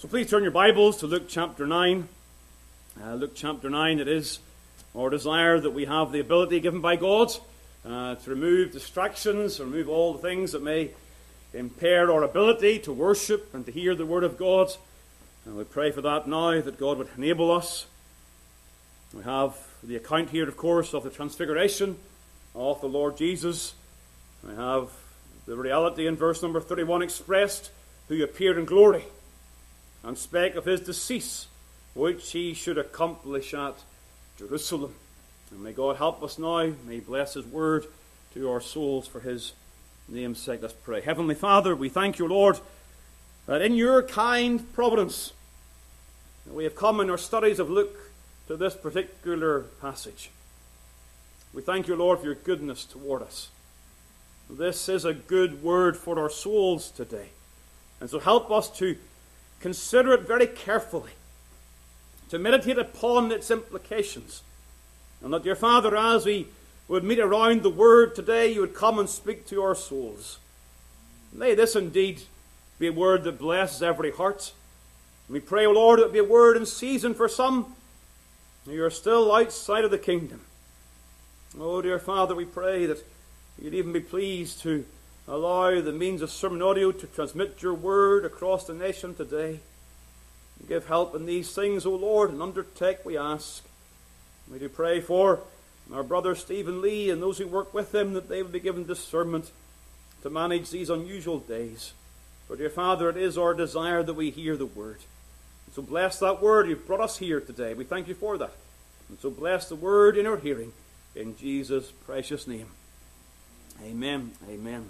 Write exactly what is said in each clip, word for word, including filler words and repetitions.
So please turn your Bibles to Luke chapter nine. Uh, Luke chapter nine, it is our desire that we have the ability given by God uh, to remove distractions, remove all the things that may impair our ability to worship and to hear the Word of God. And we pray for that now, that God would enable us. We have the account here, of course, of the transfiguration of the Lord Jesus. We have the reality in verse number thirty-one expressed, who appeared in glory and spake of his decease, which he should accomplish at Jerusalem. And may God help us now. May he bless his word to our souls for his name's sake. Let's pray. Heavenly Father, we thank you, Lord, that in your kind providence we have come in our studies of Luke to this particular passage. We thank you, Lord, for your goodness toward us. This is a good word for our souls today. And so help us to consider it very carefully, to meditate upon its implications. And that, dear Father, as we would meet around the word today, you would come and speak to our souls. May this indeed be a word that blesses every heart. And we pray, O Lord, it would be a word in season for some who are still outside of the kingdom. Oh, dear Father, we pray that you'd even be pleased to allow the means of sermon audio to transmit your word across the nation today. Give help in these things, O Lord, and undertake, we ask. We do pray for our brother Stephen Lee and those who work with him, that they will be given discernment to manage these unusual days. For, dear Father, it is our desire that we hear the word. And so bless that word. You've brought us here today. We thank you for that. And so bless the word in our hearing. In Jesus' precious name. Amen. Amen.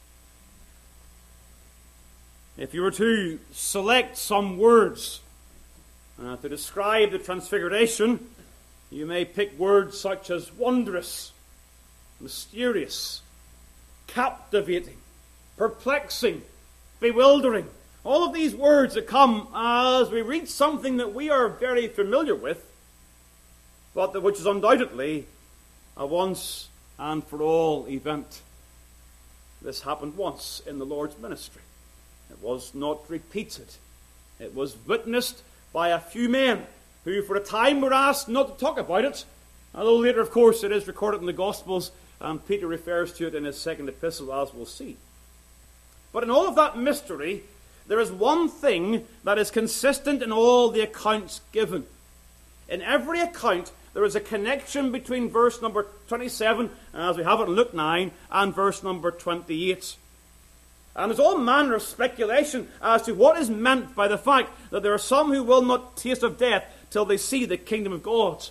If you were to select some words uh, to describe the transfiguration, you may pick words such as wondrous, mysterious, captivating, perplexing, bewildering. All of these words that come as we read something that we are very familiar with, but that which is undoubtedly a once and for all event. This happened once in the Lord's ministry. It was not repeated. It was witnessed by a few men who for a time were asked not to talk about it, although later, of course, it is recorded in the Gospels, and Peter refers to it in his second epistle, as we'll see. But in all of that mystery, there is one thing that is consistent in all the accounts given. In every account, there is a connection between verse number twenty-seven, as we have it in Luke nine, and verse number twenty-eight. And there's all manner of speculation as to what is meant by the fact that there are some who will not taste of death till they see the kingdom of God.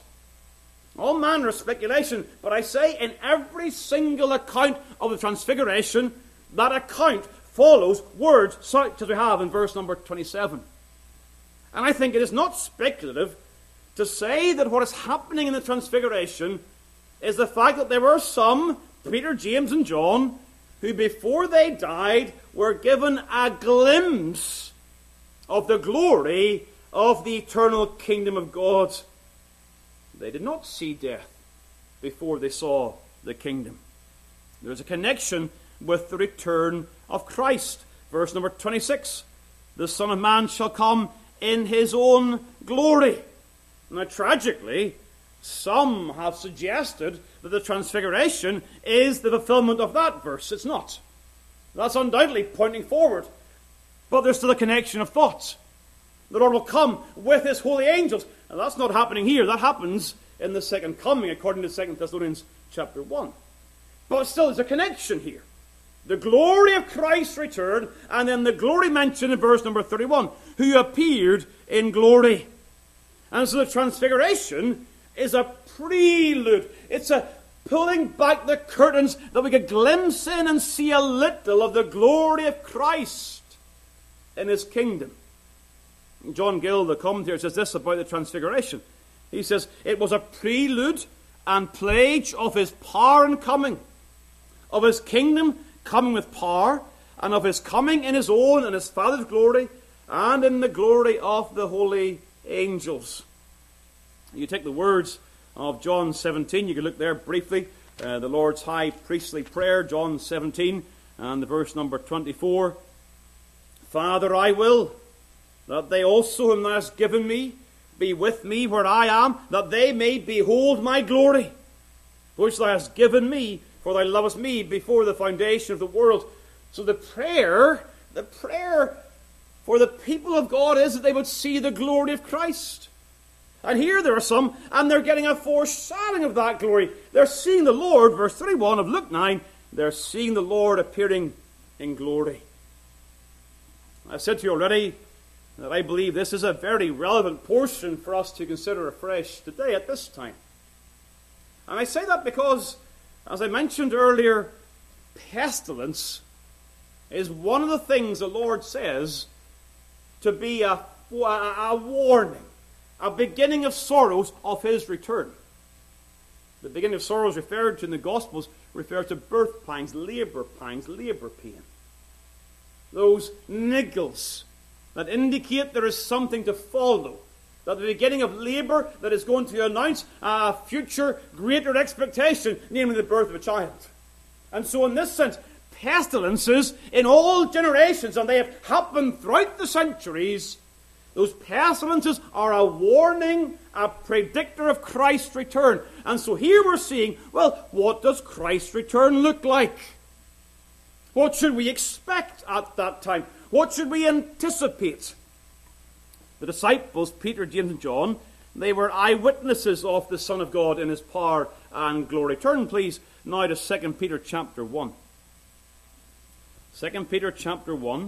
All manner of speculation, but I say in every single account of the transfiguration, that account follows words such as we have in verse number twenty-seven. And I think it is not speculative to say that what is happening in the transfiguration is the fact that there were some, Peter, James, and John, who before they died were given a glimpse of the glory of the eternal kingdom of God. They did not see death before they saw the kingdom. There's a connection with the return of Christ. Verse number twenty-six, the Son of Man shall come in his own glory. Now, tragically, some have suggested that the transfiguration is the fulfillment of that verse. It's not. That's undoubtedly pointing forward. But there's still a connection of thoughts. The Lord will come with his holy angels. And that's not happening here. That happens in the second coming, according to Second Thessalonians chapter one. But still, there's a connection here. The glory of Christ's return, and then the glory mentioned in verse number thirty-one, who appeared in glory. And so the transfiguration is a prelude. It's a pulling back the curtains that we could glimpse in and see a little of the glory of Christ in his kingdom. John Gill, the commentator, says this about the transfiguration. He says, it was a prelude and pledge of his power and coming, of his kingdom coming with power, and of his coming in his own and his Father's glory, and in the glory of the holy angels. You take the words of John seventeen, you can look there briefly, uh, the Lord's high priestly prayer, John seventeen, and the verse number twenty-four. Father, I will that they also whom thou hast given me be with me where I am, that they may behold my glory, which thou hast given me, for thou lovest me before the foundation of the world. So the prayer, the prayer for the people of God is that they would see the glory of Christ. And here there are some, and they're getting a foreshadowing of that glory. They're seeing the Lord, verse thirty-one of Luke nine, they're seeing the Lord appearing in glory. I've said to you already that I believe this is a very relevant portion for us to consider afresh today at this time. And I say that because, as I mentioned earlier, pestilence is one of the things the Lord says to be a, a, a warning, a beginning of sorrows of his return. The beginning of sorrows referred to in the Gospels refer to birth pangs, labor pangs, labor pain. Those niggles that indicate there is something to follow. That the beginning of labor that is going to announce a future greater expectation, namely the birth of a child. And so in this sense, pestilences in all generations, and they have happened throughout the centuries, those pestilences are a warning, a predictor of Christ's return. And so here we're seeing, well, what does Christ's return look like? What should we expect at that time? What should we anticipate? The disciples, Peter, James, and John, they were eyewitnesses of the Son of God in his power and glory. Turn, please, now to Second Peter chapter one. Second Peter chapter one.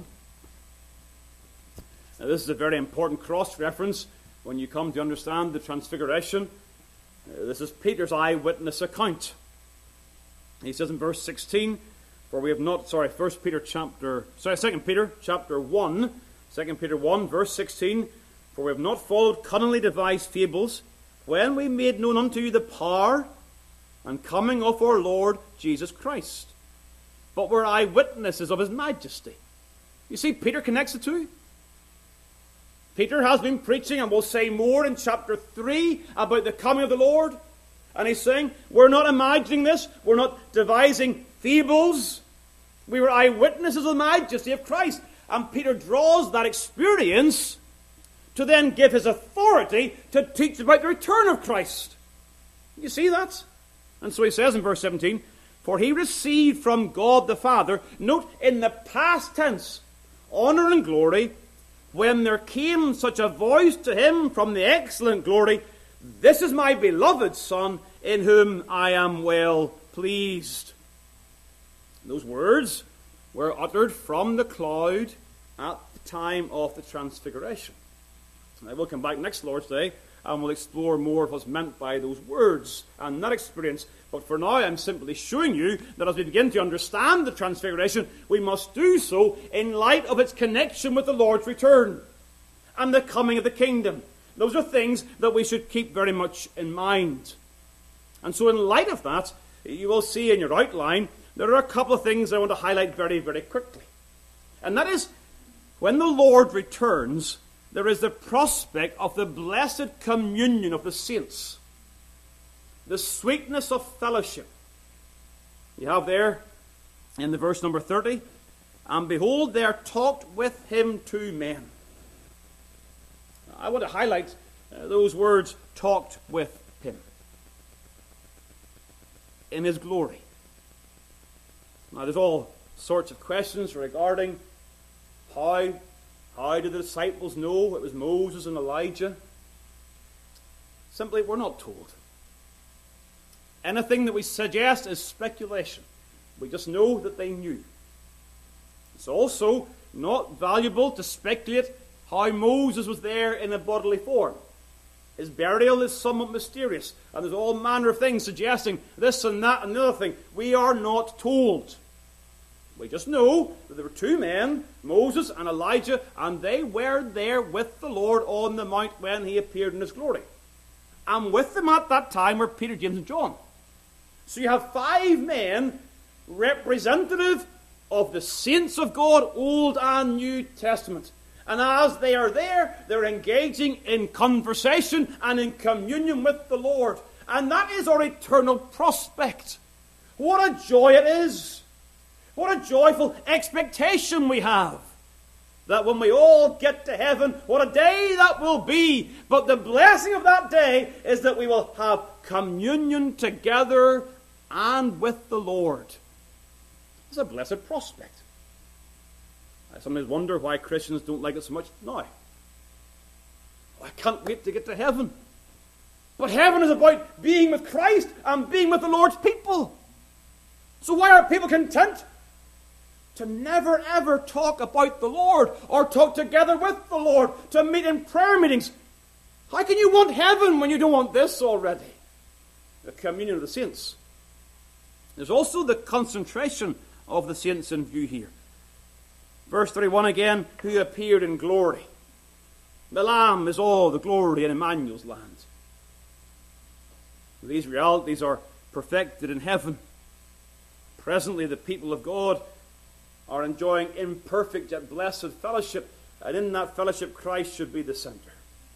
Now, this is a very important cross-reference when you come to understand the Transfiguration. Uh, this is Peter's eyewitness account. He says in verse sixteen, for we have not, sorry, First Peter chapter, sorry, Second Peter chapter one, Second Peter one, verse sixteen, for we have not followed cunningly devised fables, when we made known unto you the power and coming of our Lord Jesus Christ, but were eyewitnesses of his majesty. You see, Peter connects the two. Peter has been preaching, and we'll say more in chapter three about the coming of the Lord. And he's saying, we're not imagining this, we're not devising fables. We were eyewitnesses of the majesty of Christ. And Peter draws that experience to then give his authority to teach about the return of Christ. You see that? And so he says in verse seventeen, for he received from God the Father, note in the past tense, honor and glory, when there came such a voice to him from the excellent glory, this is my beloved Son, in whom I am well pleased. Those words were uttered from the cloud at the time of the Transfiguration. And I will come back next Lord's Day and we'll explore more of what's meant by those words and that experience. But for now, I'm simply showing you that as we begin to understand the Transfiguration, we must do so in light of its connection with the Lord's return and the coming of the kingdom. Those are things that we should keep very much in mind. And so in light of that, you will see in your outline, there are a couple of things I want to highlight very, very quickly. And that is, when the Lord returns, there is the prospect of the blessed communion of the saints. The sweetness of fellowship. You have there in the verse number thirty, and behold, there talked with him two men. I want to highlight uh, those words, talked with him, in his glory. Now there's all sorts of questions regarding how, how did the disciples know it was Moses and Elijah? Simply, we're not told. Anything that we suggest is speculation. We just know that they knew. It's also not valuable to speculate how Moses was there in a bodily form. His burial is somewhat mysterious, and there's all manner of things suggesting this and that and the other thing. We are not told. We just know that there were two men, Moses and Elijah, and they were there with the Lord on the mount when he appeared in his glory. And with them at that time were Peter, James, and John. So you have five men representative of the saints of God, Old and New Testament. And as they are there, they're engaging in conversation and in communion with the Lord. And that is our eternal prospect. What a joy it is. What a joyful expectation we have. that when we all get to heaven, what a day that will be. But the blessing of that day is that we will have communion together and with the Lord. It's a blessed prospect. I sometimes wonder why Christians don't like it so much now. I can't wait to get to heaven. But heaven is about being with Christ and being with the Lord's people. So why are people content to never ever talk about the Lord or talk together with the Lord, to meet in prayer meetings? How can you want heaven when you don't want this already? The communion of the saints. There's also the concentration of the saints in view here. Verse thirty-one again, who appeared in glory. The Lamb is all the glory in Emmanuel's land. These realities are perfected in heaven. Presently the people of God are enjoying imperfect yet blessed fellowship, and in that fellowship Christ should be the center.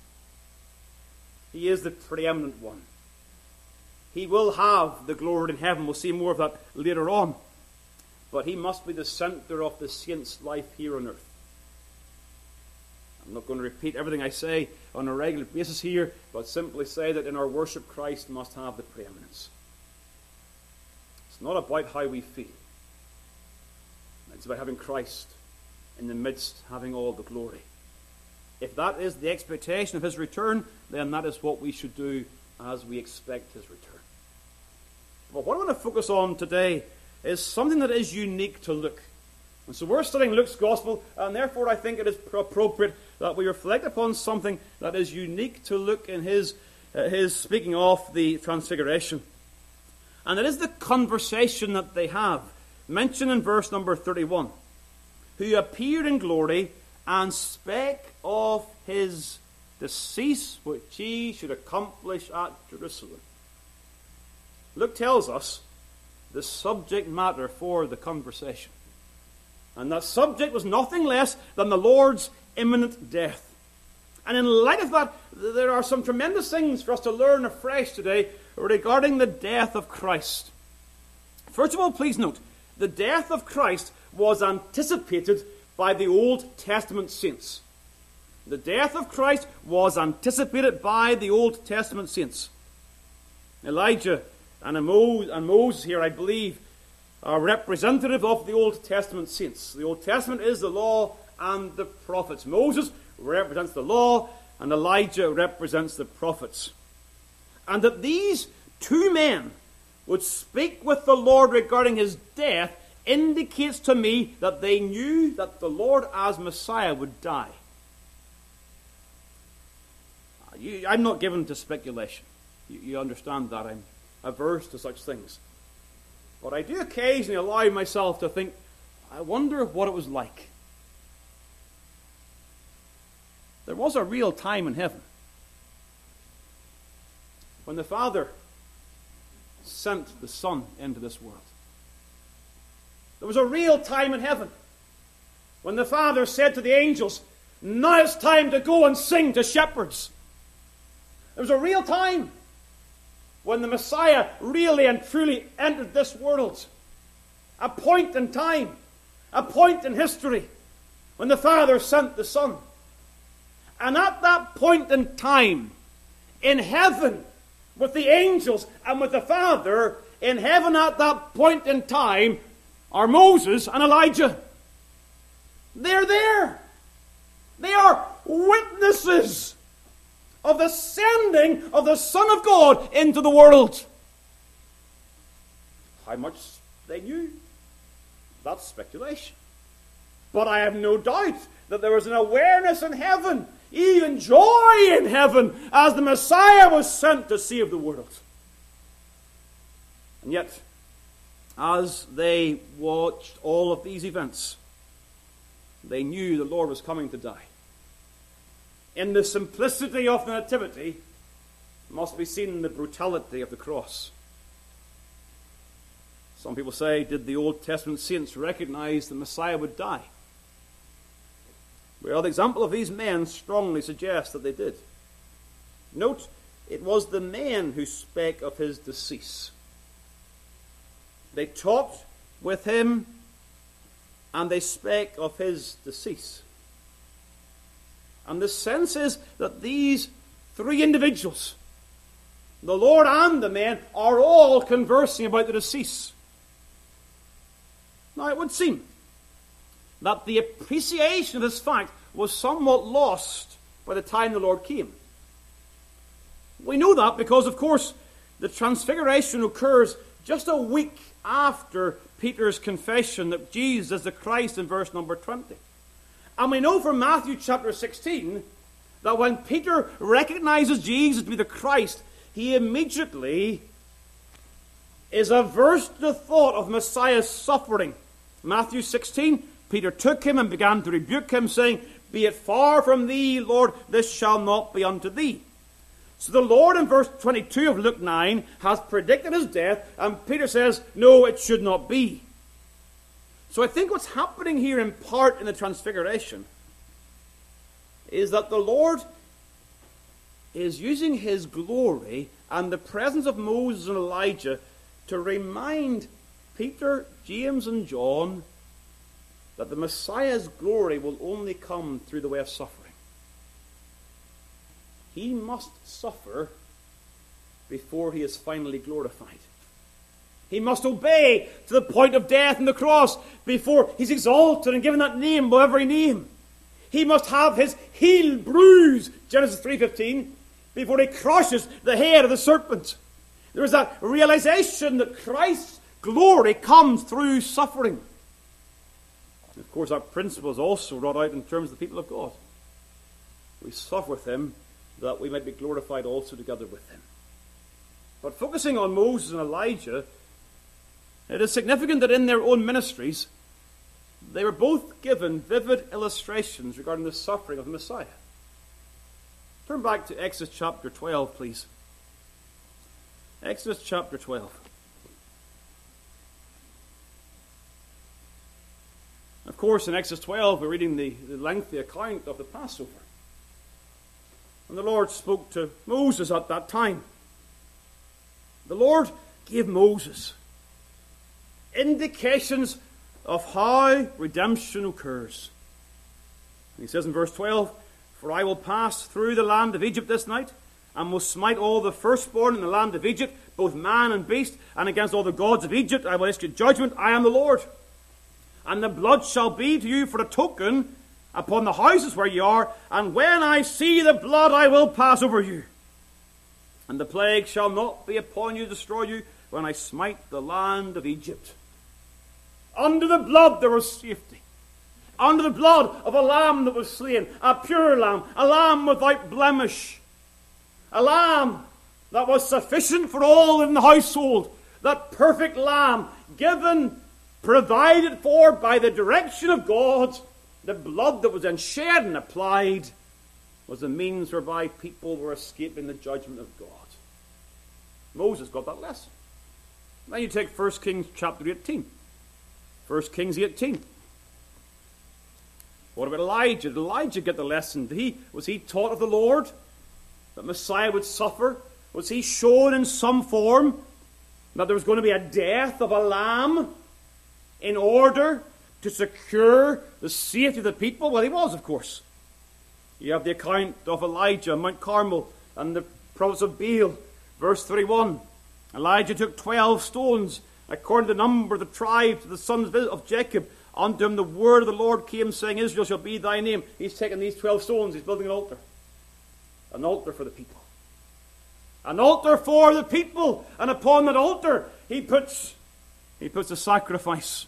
He is the preeminent one. He will have the glory in heaven. We'll see more of that later on. But he must be the center of the saint's life here on earth. I'm not going to repeat everything I say on a regular basis here, but simply say that in our worship Christ must have the preeminence. It's not about how we feel. It's about having Christ in the midst, having all the glory. If that is the expectation of his return, then that is what we should do as we expect his return. But what I want to focus on today is something that is unique to Luke. And so we're studying Luke's Gospel, and therefore I think it is appropriate that we reflect upon something that is unique to Luke in his, uh, his speaking of the Transfiguration. And it is the conversation that they have, mentioned in verse number thirty-one. Who appeared in glory and spake of his decease, which he should accomplish at Jerusalem. Luke tells us the subject matter for the conversation. And that subject was nothing less than the Lord's imminent death. And in light of that, there are some tremendous things for us to learn afresh today regarding the death of Christ. First of all, please note, the death of Christ was anticipated by the Old Testament saints. The death of Christ was anticipated by the Old Testament saints. Elijah and Moses here, I believe, are representative of the Old Testament saints. The Old Testament is the law and the prophets. Moses represents the law, and Elijah represents the prophets. And that these two men would speak with the Lord regarding his death indicates to me that they knew that the Lord as Messiah would die. You, I'm not given to speculation. You, you understand that. I'm averse to such things. But I do occasionally allow myself to think, I wonder what it was like. There was a real time in heaven when the Father sent the Son into this world. There was a real time in heaven when the Father said to the angels, now it's time to go and sing to shepherds. There was a real time when the Messiah really and truly entered this world. A point in time, a point in history, when the Father sent the Son. And at that point in time, in heaven, with the angels and with the Father, in heaven at that point in time, are Moses and Elijah. They're there. They are witnesses of the sending of the Son of God into the world. How much they knew, that's speculation. But I have no doubt that there was an awareness in heaven, even joy in heaven, as the Messiah was sent to save the world. And yet, as they watched all of these events, they knew the Lord was coming to die. In the simplicity of the Nativity must be seen the brutality of the cross. Some people say, did the Old Testament saints recognize the Messiah would die? Well, the example of these men strongly suggests that they did. Note, it was the men who spake of his decease. They talked with him, and they spake of his decease. And the sense is that these three individuals, the Lord and the men, are all conversing about the deceased. Now, it would seem that the appreciation of this fact was somewhat lost by the time the Lord came. We know that because, of course, the transfiguration occurs just a week after Peter's confession that Jesus is the Christ in verse number twenty. And we know from Matthew chapter sixteen that when Peter recognizes Jesus to be the Christ, he immediately is averse to the thought of Messiah's suffering. Matthew sixteen, Peter took him and began to rebuke him, saying, "Be it far from thee, Lord, this shall not be unto thee." So the Lord in verse twenty-two of Luke nine has predicted his death, and Peter says, no, it should not be. So I think what's happening here in part in the Transfiguration is that the Lord is using his glory and the presence of Moses and Elijah to remind Peter, James, and John that the Messiah's glory will only come through the way of suffering. He must suffer before he is finally glorified. He must obey to the point of death on the cross before he's exalted and given that name above every name. He must have his heel bruised, Genesis three fifteen, before he crushes the head of the serpent. There is that realization that Christ's glory comes through suffering. And of course, that principle is also wrought out in terms of the people of God. We suffer with him that we might be glorified also together with him. But focusing on Moses and Elijah, it is significant that in their own ministries, they were both given vivid illustrations regarding the suffering of the Messiah. Turn back to Exodus chapter twelve, please. Exodus chapter twelve. Of course, in Exodus twelve, we're reading the, the lengthy account of the Passover. And the Lord spoke to Moses at that time. The Lord gave Moses indications of how redemption occurs. And he says in verse twelve, "For I will pass through the land of Egypt this night, and will smite all the firstborn in the land of Egypt, both man and beast, and against all the gods of Egypt I will execute judgment. I am the Lord. And the blood shall be to you for a token upon the houses where you are, and when I see the blood I will pass over you. And the plague shall not be upon you to destroy you when I smite the land of Egypt." Under the blood there was safety. Under the blood of a lamb that was slain, a pure lamb, a lamb without blemish, a lamb that was sufficient for all in the household, that perfect lamb given, provided for by the direction of God. The blood that was then shed and applied was the means whereby people were escaping the judgment of God. Moses got that lesson. Then you take First Kings chapter eighteen. First Kings eighteen. What about Elijah? Did Elijah get the lesson? Did he, was he taught of the Lord that Messiah would suffer? Was he shown in some form that there was going to be a death of a lamb in order to secure the safety of the people? Well, he was, of course. You have the account of Elijah on Mount Carmel and the prophets of Baal. Verse thirty-one. Elijah took twelve stones, according to the number of the tribes of the sons of Jacob. Unto him the word of the Lord came, saying, Israel shall be thy name. He's taken these twelve stones, he's building an altar. An altar for the people. An altar for the people. And upon that altar, he puts, he puts a sacrifice.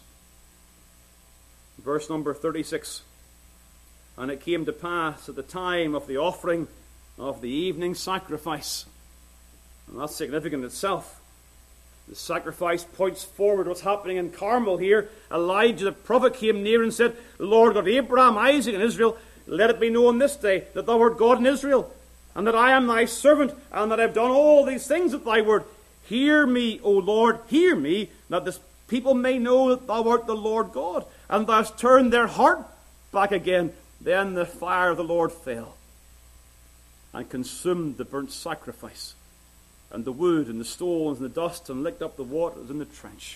Verse number thirty-six. And it came to pass at the time of the offering of the evening sacrifice. And that's significant in itself. The sacrifice points forward what's happening in Carmel here. Elijah the prophet came near and said, The Lord God of Abraham, Isaac, and Israel, let it be known this day that thou art God in Israel, and that I am thy servant, and that I have done all these things at thy word. Hear me, O Lord, hear me, that this people may know that thou art the Lord God, and thou hast turned their heart back again. Then the fire of the Lord fell and consumed the burnt sacrifice, and the wood, and the stones, and the dust, and licked up the waters in the trench.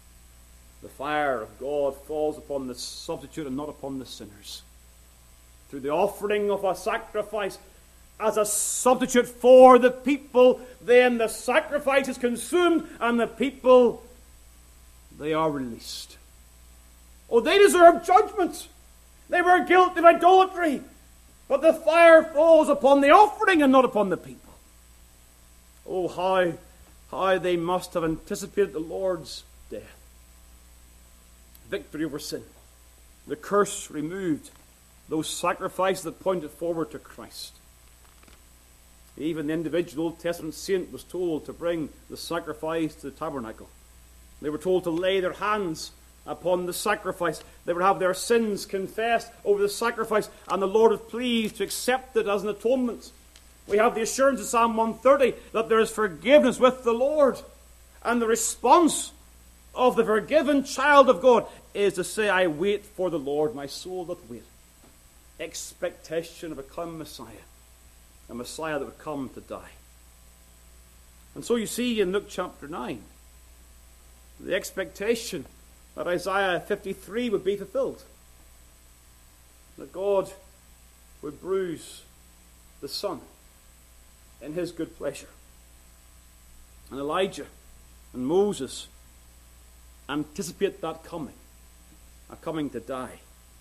The fire of God falls upon the substitute and not upon the sinners. through the offering of a sacrifice as a substitute for the people. Then the sacrifice is consumed and the people, they are released. Oh, they deserve judgment. They were guilty of idolatry. But the fire falls upon the offering and not upon the people. Oh, how, how they must have anticipated the Lord's death. Victory over sin. The curse removed. Those sacrifices that pointed forward to Christ. Even the individual Old Testament saint was told to bring the sacrifice to the tabernacle. They were told to lay their hands upon the sacrifice. They would have their sins confessed over the sacrifice, and the Lord was pleased to accept it as an atonement. We have the assurance in Psalm one thirty that there is forgiveness with the Lord. And the response of the forgiven child of God is to say, I wait for the Lord, my soul doth wait. Expectation of a come Messiah. A Messiah that would come to die. And so you see in Luke chapter nine, the expectation that Isaiah fifty-three would be fulfilled. That God would bruise the Son in his good pleasure. And Elijah and Moses anticipate that coming, a coming to die.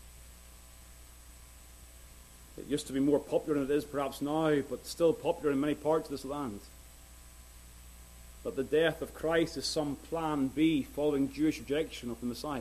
It used to be more popular than it is perhaps now, but still popular in many parts of this land. That the death of Christ is some plan B following Jewish rejection of the Messiah.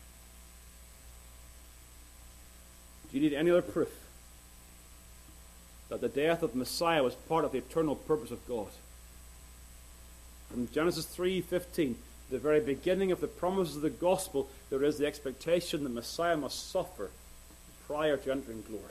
Do you need any other proof that the death of the Messiah was part of the eternal purpose of God? From Genesis three fifteen, the very beginning of the promises of the gospel, there is the expectation that Messiah must suffer prior to entering glory.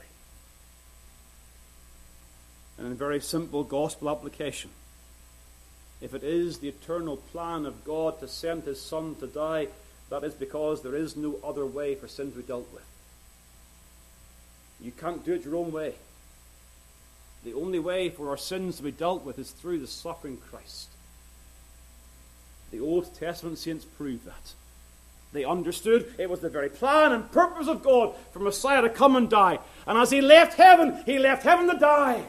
And in very simple gospel application, if it is the eternal plan of God to send his Son to die, that is because there is no other way for sin to be dealt with. You can't do it your own way. The only way for our sins to be dealt with is through the suffering Christ. The Old Testament saints prove that. They understood it was the very plan and purpose of God for Messiah to come and die. And as he left heaven, he left heaven to die.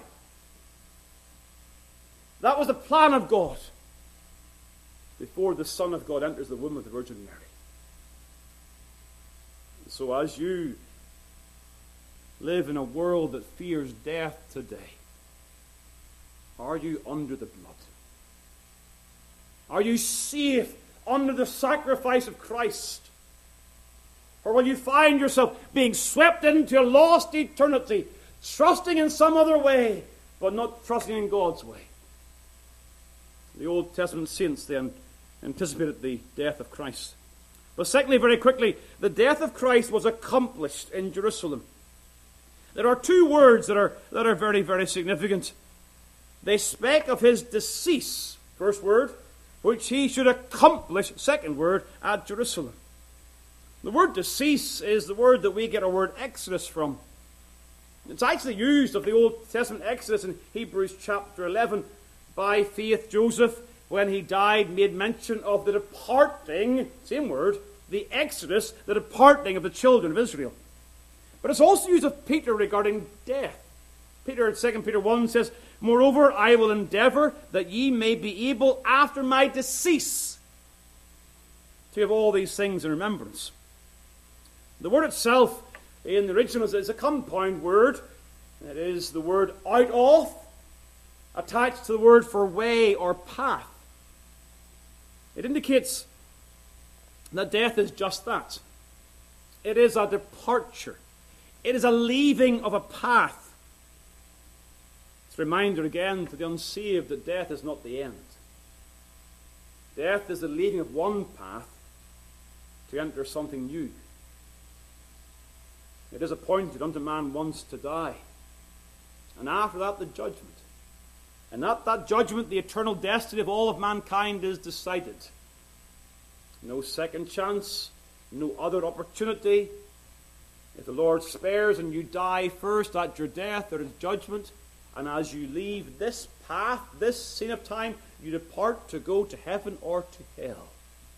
That was the plan of God before the Son of God enters the womb of the Virgin Mary. And so as you live in a world that fears death today, are you under the blood? Are you safe under the sacrifice of Christ? Or will you find yourself being swept into a lost eternity, trusting in some other way, but not trusting in God's way? The Old Testament saints then anticipated the death of Christ. But secondly, very quickly, the death of Christ was accomplished in Jerusalem. There are two words that are, that are very, very significant. They speak of his decease, first word, which he should accomplish, second word, at Jerusalem. The word decease is the word that we get our word Exodus from. It's actually used of the Old Testament Exodus in Hebrews chapter eleven. By faith, Joseph, when he died, made mention of the departing, same word, the exodus, the departing of the children of Israel. But it's also used of Peter regarding death. Peter in Second Peter one says, Moreover, I will endeavor that ye may be able after my decease to have all these things in remembrance. The word itself in the original is a compound word. It is the word out of, attached to the word for way or path. It indicates that death is just that. It is a departure. It is a leaving of a path. It's a reminder again to the unsaved that death is not the end. Death is the leaving of one path to enter something new. It is appointed unto man once to die. And after that, the judgment. And at that judgment, the eternal destiny of all of mankind is decided. No second chance, no other opportunity. If the Lord spares and you die first at your death, there is judgment. And as you leave this path, this scene of time, you depart to go to heaven or to hell.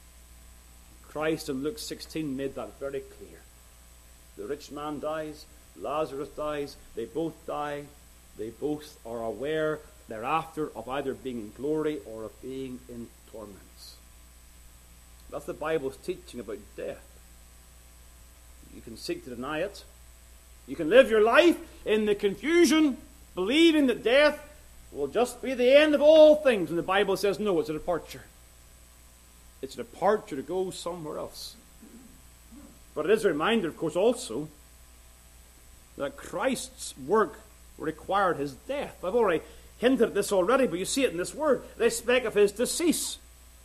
Christ in Luke sixteen made that very clear. The rich man dies, Lazarus dies. They both die. They both are aware thereafter of either being in glory or of being in torments. That's the Bible's teaching about death. You can seek to deny it. You can live your life in the confusion, believing that death will just be the end of all things. And the Bible says, no, it's a departure. It's a departure to go somewhere else. But it is a reminder, of course, also, that Christ's work required his death. I've already hinted at this already, but you see it in this word. They speak of his decease.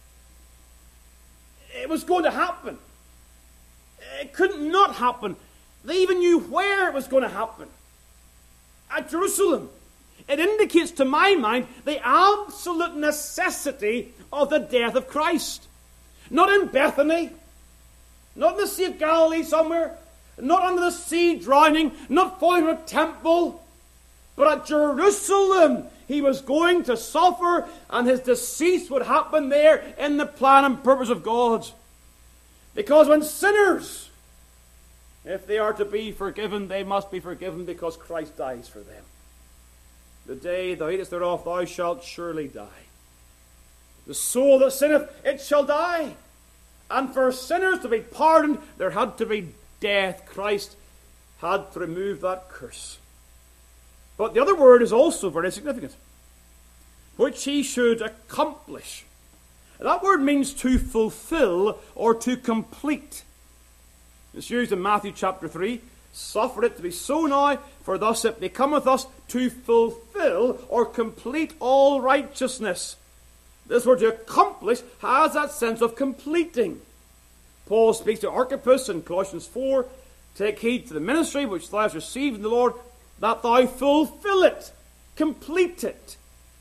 It was going to happen. It couldn't not happen. They even knew where it was going to happen. At Jerusalem. It indicates to my mind the absolute necessity of the death of Christ. Not in Bethany, not in the Sea of Galilee somewhere, not under the sea drowning, not falling from a temple, but at Jerusalem he was going to suffer, and his decease would happen there in the plan and purpose of God. Because when sinners, if they are to be forgiven, they must be forgiven because Christ dies for them. The day thou eatest thereof, thou shalt surely die. The soul that sinneth, it shall die. And for sinners to be pardoned, there had to be death. Christ had to remove that curse. But the other word is also very significant. Which he should accomplish. That word means to fulfill or to complete. It's used in Matthew chapter three. Suffer it to be so now, for thus it becometh us to fulfill or complete all righteousness. This word to accomplish has that sense of completing. Paul speaks to Archippus in Colossians four, take heed to the ministry which thou hast received in the Lord, that thou fulfill it, complete it.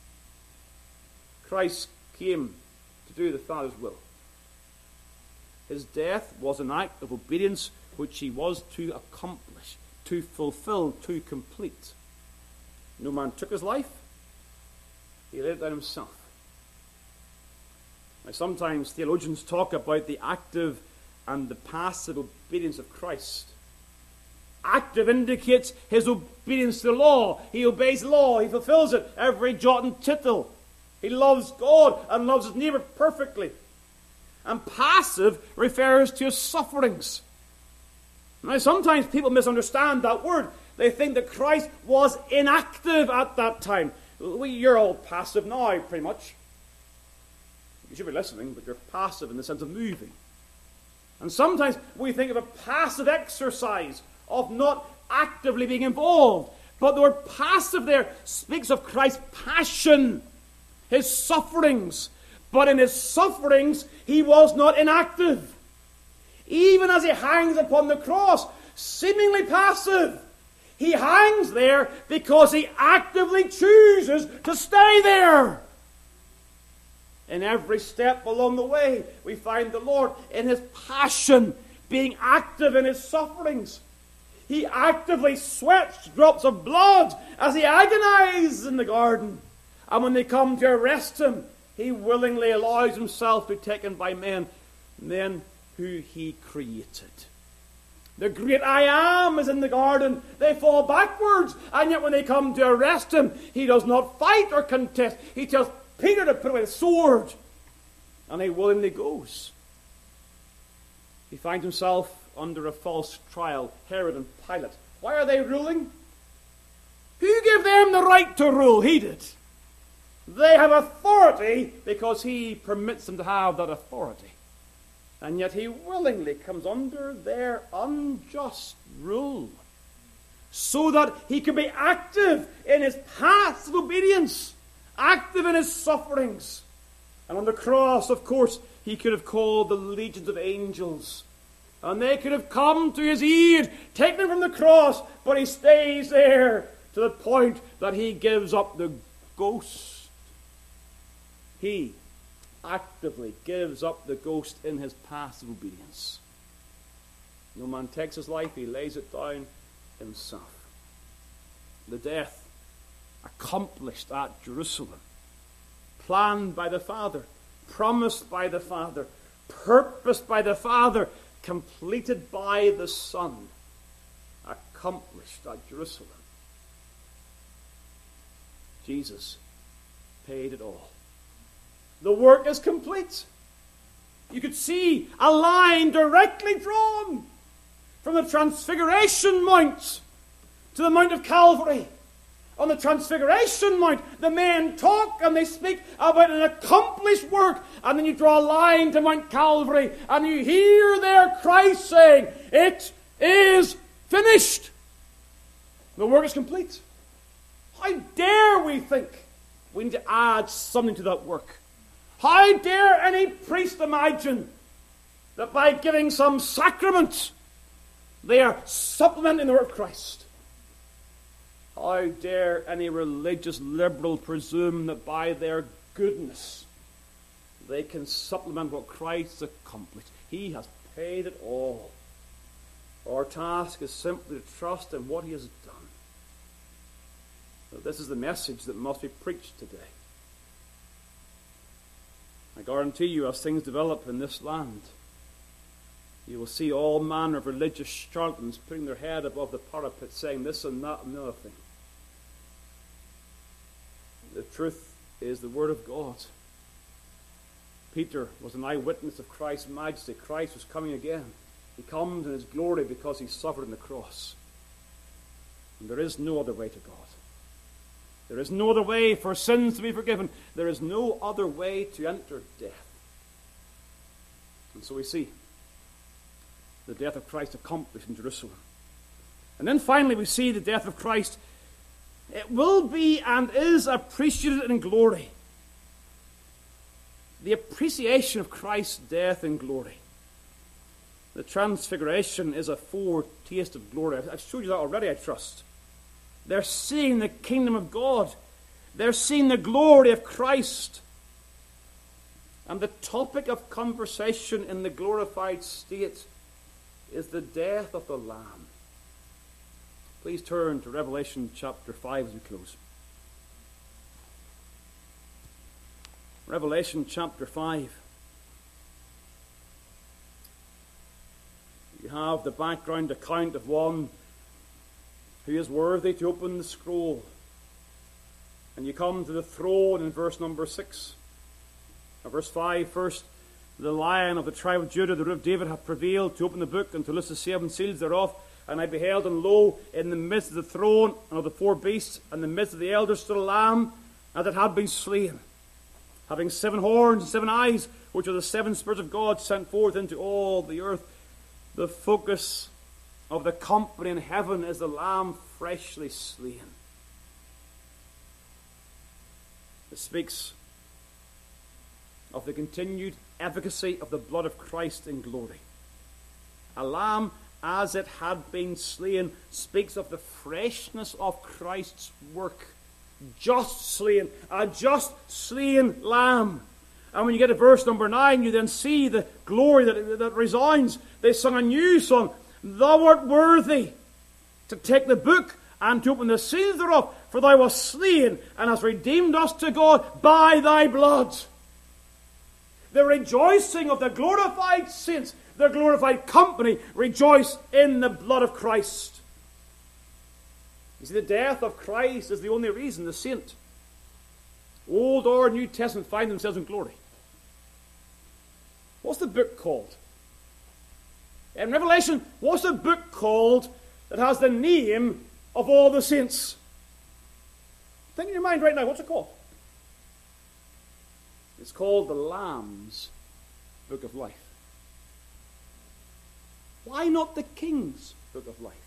Christ came to do the Father's will. His death was an act of obedience which he was to accomplish, to fulfill, to complete. No man took his life. He laid it down himself. Now, sometimes theologians talk about the active and the passive obedience of Christ. Active indicates his obedience to the law. He obeys the law. He fulfills it, every jot and tittle. He loves God and loves his neighbor perfectly. And passive refers to his sufferings. Now, sometimes people misunderstand that word. They think that Christ was inactive at that time. Well, you're all passive now, pretty much. You should be listening, but you're passive in the sense of moving. And sometimes we think of a passive exercise of not actively being involved. But the word passive there speaks of Christ's passion, his sufferings. But in his sufferings, he was not inactive. Even as he hangs upon the cross, seemingly passive, he hangs there because he actively chooses to stay there. In every step along the way, we find the Lord in his passion, being active in his sufferings. He actively sweats drops of blood as he agonizes in the garden. And when they come to arrest him, he willingly allows himself to be taken by men, men who he created. The great I Am is in the garden. They fall backwards, and yet when they come to arrest him, he does not fight or contest. He tells Peter to put away the sword, and he willingly goes. He finds himself under a false trial, Herod and Pilate. Why are they ruling? Who gave them the right to rule? He did. They have authority because he permits them to have that authority. And yet he willingly comes under their unjust rule so that he can be active in his passive obedience, active in his sufferings. And on the cross, of course, he could have called the legions of angels, and they could have come to his aid, taken him from the cross, but he stays there to the point that he gives up the ghost. He actively gives up the ghost in his passive obedience. No man takes his life, he lays it down himself. The death accomplished at Jerusalem, planned by the Father, promised by the Father, purposed by the Father, completed by the Son, accomplished at Jerusalem. Jesus paid it all. The work is complete. You could see a line directly drawn from the Transfiguration Mount to the Mount of Calvary. On the Transfiguration Mount, the men talk and they speak about an accomplished work, and then you draw a line to Mount Calvary, and you hear there Christ saying, "It is finished." The work is complete. How dare we think we need to add something to that work? How dare any priest imagine that by giving some sacrament they are supplementing the work of Christ? How dare any religious liberal presume that by their goodness they can supplement what Christ has accomplished? He has paid it all. Our task is simply to trust in what he has done. So this is the message that must be preached today. I guarantee you, as things develop in this land, you will see all manner of religious charlatans putting their head above the parapet saying this and that and the other thing. The truth is the Word of God. Peter was an eyewitness of Christ's majesty. Christ was coming again. He comes in his glory because he suffered on the cross. And there is no other way to God. There is no other way for sins to be forgiven. There is no other way to enter death. And so we see the death of Christ accomplished in Jerusalem. And then finally we see the death of Christ. It will be and is appreciated in glory. The appreciation of Christ's death in glory. The Transfiguration is a foretaste of glory. I've showed you that already, I trust. They're seeing the kingdom of God. They're seeing the glory of Christ. And the topic of conversation in the glorified state is the death of the Lamb. Please turn to Revelation chapter five as we close. Revelation chapter five. You have the background account of one who is worthy to open the scroll. And you come to the throne in verse number six. Now, verse five, first, the Lion of the tribe of Judah, the root of David, hath prevailed to open the book and to loose the seven seals thereof. And I beheld, and lo, in the midst of the throne and of the four beasts, and in the midst of the elders stood a lamb, as it had been slain, having seven horns and seven eyes, which are the seven spirits of God sent forth into all the earth. The focus of the company in heaven is the lamb freshly slain. It speaks of the continued efficacy of the blood of Christ in glory. A lamb as it had been slain speaks of the freshness of Christ's work. Just slain, a just slain lamb. And when you get to verse number nine, you then see the glory that, that resounds. They sung a new song. Thou art worthy to take the book and to open the seals thereof, for thou wast slain and hast redeemed us to God by thy blood. The rejoicing of the glorified saints, the glorified company, rejoice in the blood of Christ. You see, the death of Christ is the only reason the saint, Old or New Testament, find themselves in glory. What's the book called? In Revelation, what's the book called that has the name of all the saints? Think in your mind right now, what's it called? It's called the Lamb's Book of Life. Why not the King's Book of Life?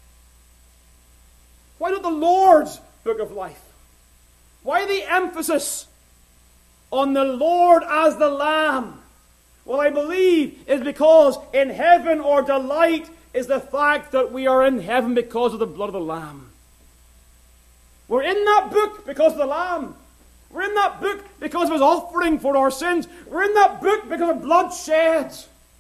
Why not the Lord's Book of Life? Why the emphasis on the Lord as the Lamb? Well, I believe it's because in heaven our delight is the fact that we are in heaven because of the blood of the Lamb. We're in that book because of the Lamb. We're in that book because of his offering for our sins. We're in that book because of blood shed.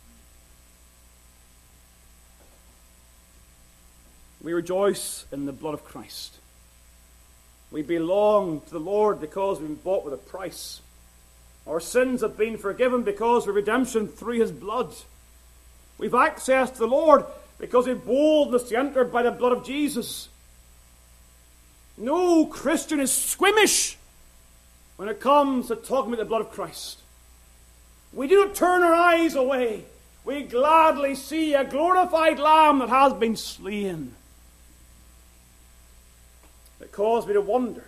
We rejoice in the blood of Christ. We belong to the Lord because we've been bought with a price. Our sins have been forgiven because of redemption through his blood. We've access to the Lord because we have boldness to enter by the blood of Jesus. No Christian is squeamish when it comes to talking about the blood of Christ. We do not turn our eyes away. We gladly see a glorified Lamb that has been slain. It caused me to wonder,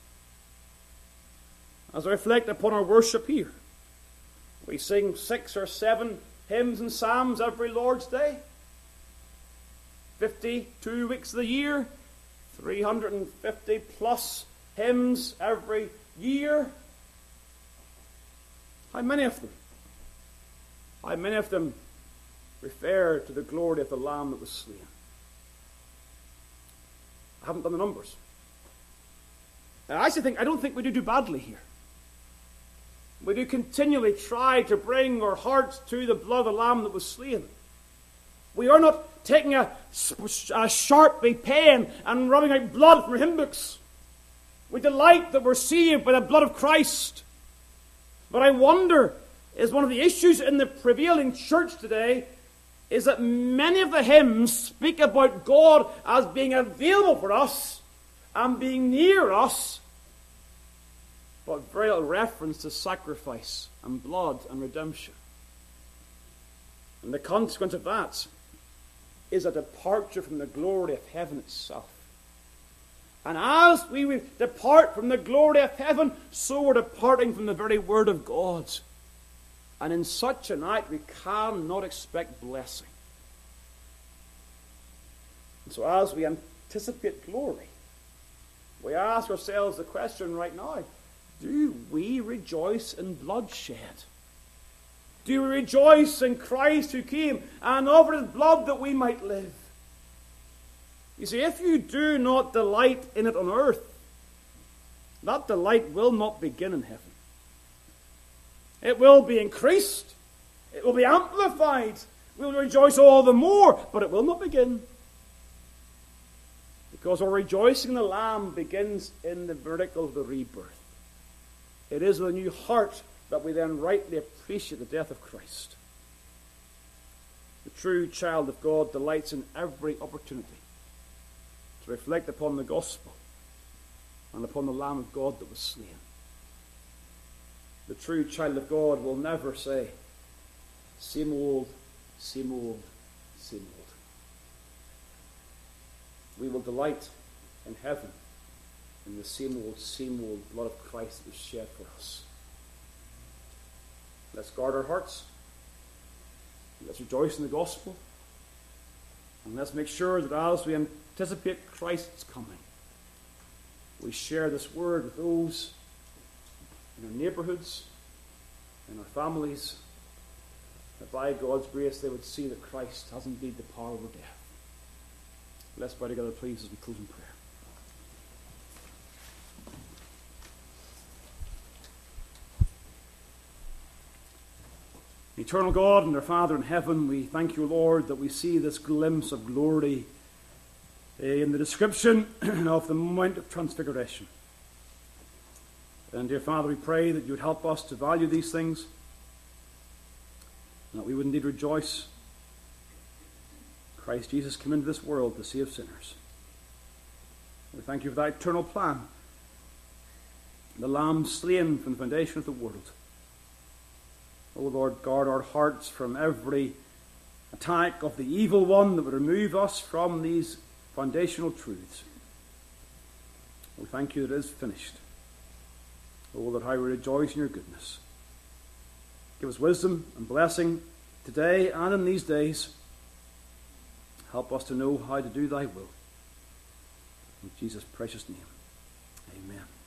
as I reflect upon our worship here. We sing six or seven hymns and psalms every Lord's Day. fifty-two weeks of the year. three hundred fifty plus hymns every year. How many of them? How many of them refer to the glory of the Lamb that was slain? I haven't done the numbers. I actually think, I don't think we do do badly here. We do continually try to bring our hearts to the blood of the Lamb that was slain. We are not taking a, a Sharpie pen and rubbing out blood from hymn books. We delight that we're saved by the blood of Christ. But I wonder, is one of the issues in the prevailing church today is that many of the hymns speak about God as being available for us and being near us, but very little reference to sacrifice and blood and redemption. And the consequence of that is a departure from the glory of heaven itself. And as we depart from the glory of heaven, so we're departing from the very Word of God. And in such a night, we cannot expect blessing. And so as we anticipate glory, we ask ourselves the question right now, do we rejoice in bloodshed? Do we rejoice in Christ who came and offered his blood that we might live? You see, if you do not delight in it on earth, that delight will not begin in heaven. It will be increased. It will be amplified. We will rejoice all the more, but it will not begin. Because our rejoicing in the Lamb begins in the miracle of the rebirth. It is with a new heart that we then rightly appreciate the death of Christ. The true child of God delights in every opportunity to reflect upon the gospel and upon the Lamb of God that was slain. The true child of God will never say, same old, same old, same old. We will delight in heaven in the same old, same old blood of Christ that was shed for us. Let's guard our hearts. Let's rejoice in the gospel. And let's make sure that as we anticipate Christ's coming, we share this word with those in our neighborhoods, in our families, that by God's grace they would see that Christ has indeed the power over death. Let's bow together, please, as we close in prayer. Eternal God and our Father in heaven, we thank you, Lord, that we see this glimpse of glory in the description of the Mount of Transfiguration. And dear Father, we pray that you would help us to value these things, and that we would indeed rejoice. Christ Jesus came into this world to save sinners. We thank you for that eternal plan. The Lamb slain from the foundation of the world. O Lord, guard our hearts from every attack of the evil one that would remove us from these foundational truths. We thank you that it is finished. O that how we rejoice in your goodness. Give us wisdom and blessing today and in these days. Help us to know how to do thy will. In Jesus' precious name, amen.